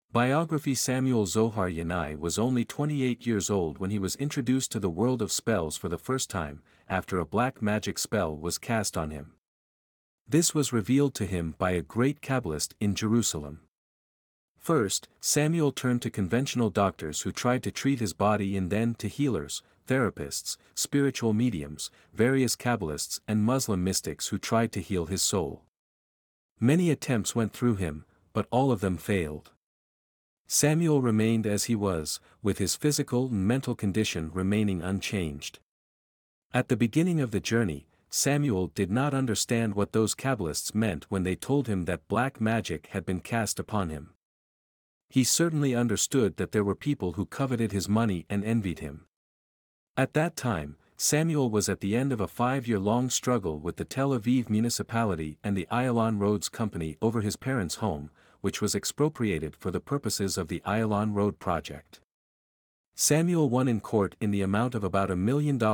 Biography. Samuel Zohar Yanai was only 28 years old when he was introduced to the world of spells for the first time, after a black magic spell was cast on him. This was revealed to him by a great Kabbalist in Jerusalem. First, Samuel turned to conventional doctors who tried to treat his body, and then to healers, therapists, spiritual mediums, various Kabbalists and Muslim mystics who tried to heal his soul. Many attempts went through him, but all of them failed. Samuel remained as he was, with his physical and mental condition remaining unchanged. At the beginning of the journey, Samuel did not understand what those Kabbalists meant when they told him that black magic had been cast upon him. He certainly understood that there were people who coveted his money and envied him. At that time, Samuel was at the end of a 5-year-long struggle with the Tel Aviv municipality and the Ayalon Roads Company over his parents' home, which was expropriated for the purposes of the Ayalon Road project. Samuel won in court in the amount of about $1 million in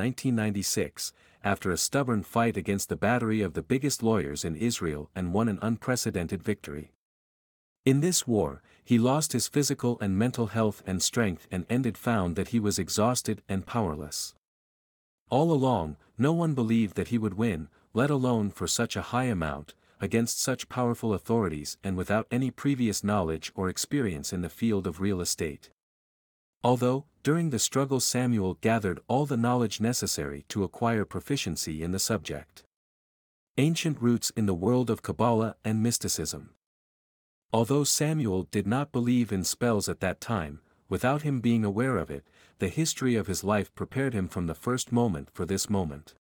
1996, after a stubborn fight against the battery of the biggest lawyers in Israel, and won an unprecedented victory. In this war, he lost his physical and mental health and strength, and found that he was exhausted and powerless. All along, no one believed that he would win, let alone for such a high amount, against such powerful authorities and without any previous knowledge or experience in the field of real estate. Although, during the struggle, Samuel gathered all the knowledge necessary to acquire proficiency in the subject. Ancient roots in the world of Kabbalah and mysticism. Although Samuel did not believe in spells at that time, without him being aware of it, the history of his life prepared him from the first moment for this moment.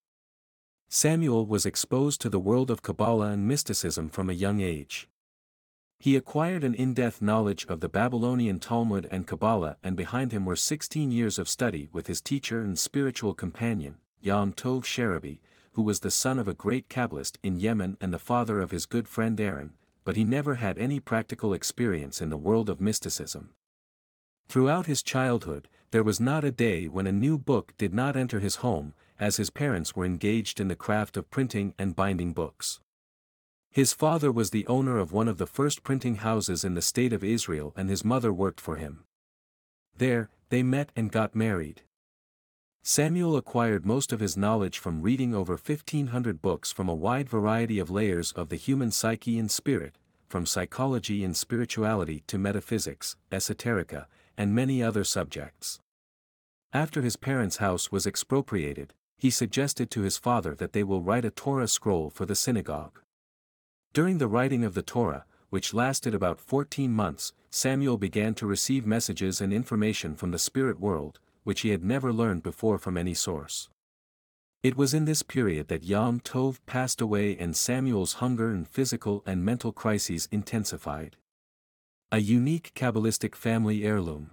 Samuel was exposed to the world of Kabbalah and mysticism from a young age. He acquired an in-depth knowledge of the Babylonian Talmud and Kabbalah, and behind him were 16 years of study with his teacher and spiritual companion, Yom Tov Sharabi, who was the son of a great Kabbalist in Yemen and the father of his good friend Aaron, but he never had any practical experience in the world of mysticism. Throughout his childhood, there was not a day when a new book did not enter his home, as his parents were engaged in the craft of printing and binding books. His father was the owner of one of the first printing houses in the state of Israel, and his mother worked for him. There, they met and got married. Samuel acquired most of his knowledge from reading over 1,500 books from a wide variety of layers of the human psyche and spirit, from psychology and spirituality to metaphysics, esoterica, and many other subjects. After his parents' house was expropriated, he suggested to his father that they will write a Torah scroll for the synagogue. During the writing of the Torah, which lasted about 14 months, Samuel began to receive messages and information from the spirit world, which he had never learned before from any source. It was in this period that Yom Tov passed away and Samuel's hunger and physical and mental crises intensified. A unique Kabbalistic family heirloom.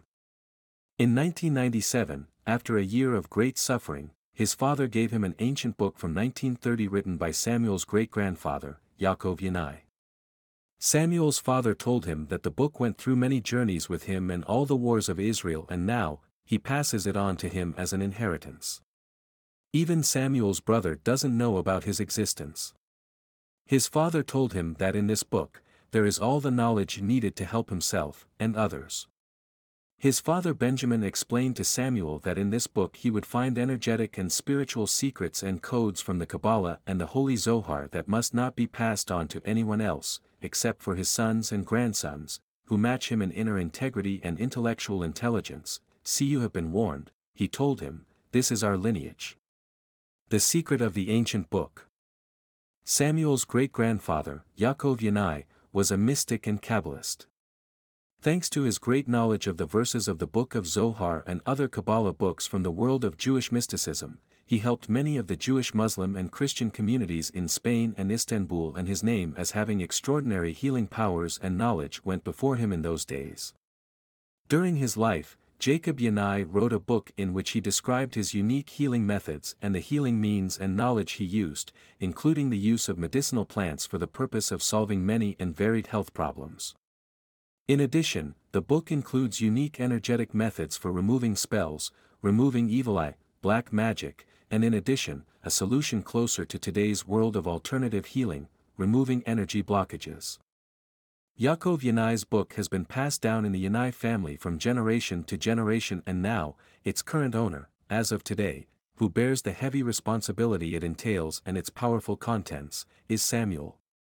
In 1997, after a year of great suffering, his father gave him an ancient book from 1930 written by Samuel's great-grandfather, Yaakov Yanai. Samuel's father told him that the book went through many journeys with him and all the wars of Israel, and now, he passes it on to him as an inheritance. Even Samuel's brother doesn't know about his existence. His father told him that in this book, there is all the knowledge needed to help himself and others. His father Benjamin explained to Samuel that in this book he would find energetic and spiritual secrets and codes from the Kabbalah and the Holy Zohar that must not be passed on to anyone else, except for his sons and grandsons, who match him in inner integrity and intellectual intelligence. "See, you have been warned," he told him, "this is our lineage." The secret of the ancient book. Samuel's great-grandfather, Yaakov Yanai, was a mystic and Kabbalist. Thanks to his great knowledge of the verses of the Book of Zohar and other Kabbalah books from the world of Jewish mysticism, he helped many of the Jewish, Muslim and Christian communities in Spain and Istanbul, and his name as having extraordinary healing powers and knowledge went before him in those days. During his life, Jacob Yanai wrote a book in which he described his unique healing methods and the healing means and knowledge he used, including the use of medicinal plants for the purpose of solving many and varied health problems. In addition, the book includes unique energetic methods for removing spells, removing evil eye, black magic, and in addition, a solution closer to today's world of alternative healing, removing energy blockages. Yaakov Yanai's book has been passed down in the Yanai family from generation to generation, and now, its current owner, as of today, who bears the heavy responsibility it entails and its powerful contents, is Samuel.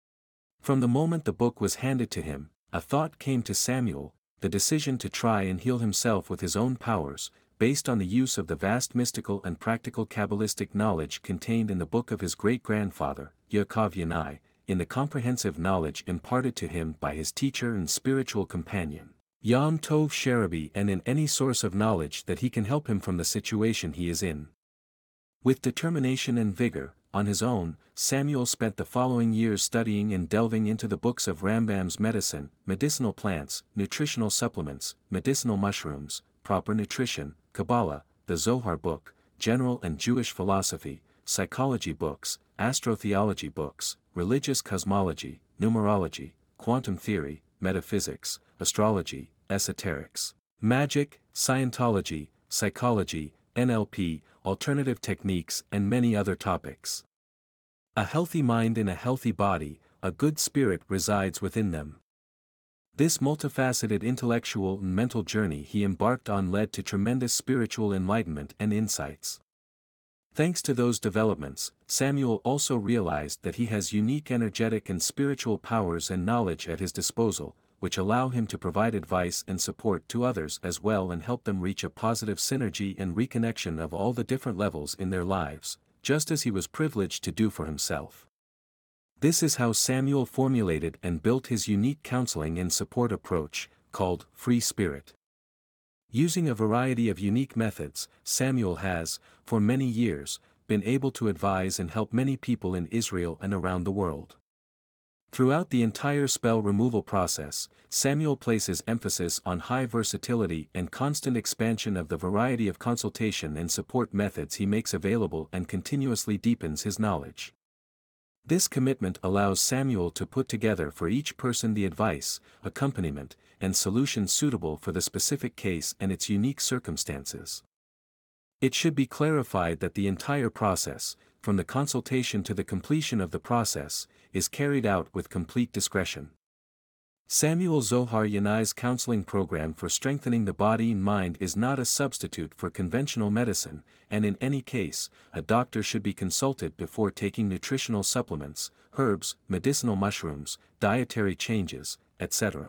From the moment the book was handed to him, a thought came to Samuel, the decision to try and heal himself with his own powers, based on the use of the vast mystical and practical Kabbalistic knowledge contained in the book of his great-grandfather, Yaakov Yanai, in the comprehensive knowledge imparted to him by his teacher and spiritual companion, Yom Tov Sherabi, and in any source of knowledge that he can help him from the situation he is in. With determination and vigor, on his own, Samuel spent the following years studying and delving into the books of Rambam's medicine, medicinal plants, nutritional supplements, medicinal mushrooms, proper nutrition, Kabbalah, the Zohar book, general and Jewish philosophy, psychology books, astrotheology books, religious cosmology, numerology, quantum theory, metaphysics, astrology, esoterics, magic, Scientology, psychology, NLP, alternative techniques, and many other topics. A healthy mind in a healthy body, a good spirit resides within them. This multifaceted intellectual and mental journey he embarked on led to tremendous spiritual enlightenment and insights. Thanks to those developments, Samuel also realized that he has unique energetic and spiritual powers and knowledge at his disposal, which allow him to provide advice and support to others as well and help them reach a positive synergy and reconnection of all the different levels in their lives, just as he was privileged to do for himself. This is how Samuel formulated and built his unique counseling and support approach, called Free Spirit. Using a variety of unique methods, Samuel has, for many years, been able to advise and help many people in Israel and around the world. Throughout the entire spell removal process, Samuel places emphasis on high versatility and constant expansion of the variety of consultation and support methods he makes available and continuously deepens his knowledge. This commitment allows Samuel to put together for each person the advice, accompaniment, and solution suitable for the specific case and its unique circumstances. It should be clarified that the entire process, from the consultation to the completion of the process, is carried out with complete discretion. Samuel Zohar Yanai's counseling program for strengthening the body and mind is not a substitute for conventional medicine, and in any case, a doctor should be consulted before taking nutritional supplements, herbs, medicinal mushrooms, dietary changes, etc.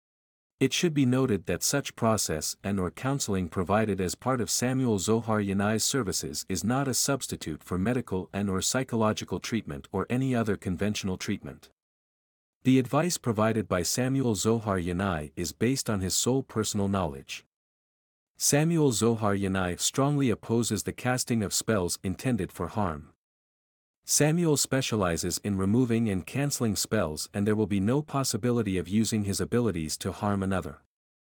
It should be noted that such process and/or counseling provided as part of Samuel Zohar Yanai's services is not a substitute for medical and/or psychological treatment or any other conventional treatment. The advice provided by Samuel Zohar Yanai is based on his sole personal knowledge. Samuel Zohar Yanai strongly opposes the casting of spells intended for harm. Samuel specializes in removing and canceling spells, and there will be no possibility of using his abilities to harm another.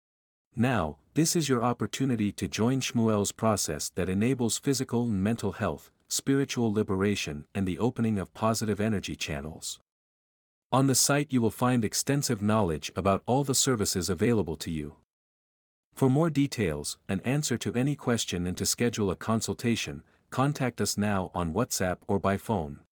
Now, this is your opportunity to join Shmuel's process that enables physical and mental health, spiritual liberation, and the opening of positive energy channels. On the site you will find extensive knowledge about all the services available to you. For more details, an answer to any question, and to schedule a consultation, contact us now on WhatsApp or by phone.